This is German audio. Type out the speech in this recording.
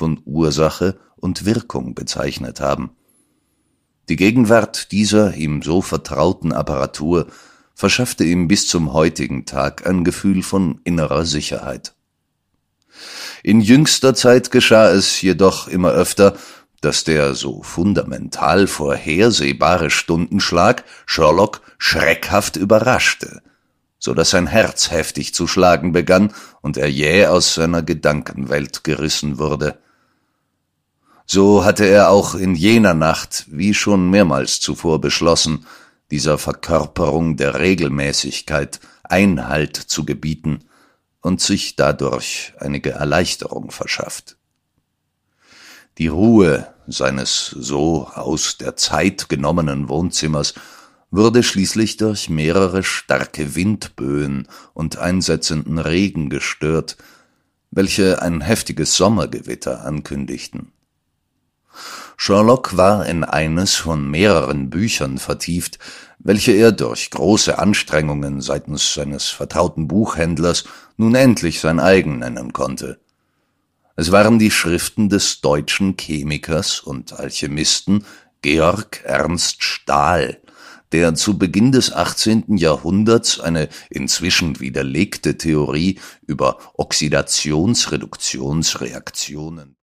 von Ursache und Wirkung bezeichnet haben. Die Gegenwart dieser ihm so vertrauten Apparatur verschaffte ihm bis zum heutigen Tag ein Gefühl von innerer Sicherheit. In jüngster Zeit geschah es jedoch immer öfter, dass der so fundamental vorhersehbare Stundenschlag Sherlock schreckhaft überraschte, so dass sein Herz heftig zu schlagen begann und er jäh aus seiner Gedankenwelt gerissen wurde. So hatte er auch in jener Nacht, wie schon mehrmals zuvor beschlossen, dieser Verkörperung der Regelmäßigkeit Einhalt zu gebieten und sich dadurch einige Erleichterung verschafft. Die Ruhe seines so aus der Zeit genommenen Wohnzimmers wurde schließlich durch mehrere starke Windböen und einsetzenden Regen gestört, welche ein heftiges Sommergewitter ankündigten. Sherlock war in eines von mehreren Büchern vertieft, welche er durch große Anstrengungen seitens seines vertrauten Buchhändlers nun endlich sein eigen nennen konnte. Es waren die Schriften des deutschen Chemikers und Alchemisten Georg Ernst Stahl, der zu Beginn des 18. Jahrhunderts eine inzwischen widerlegte Theorie über Oxidationsreduktionsreaktionen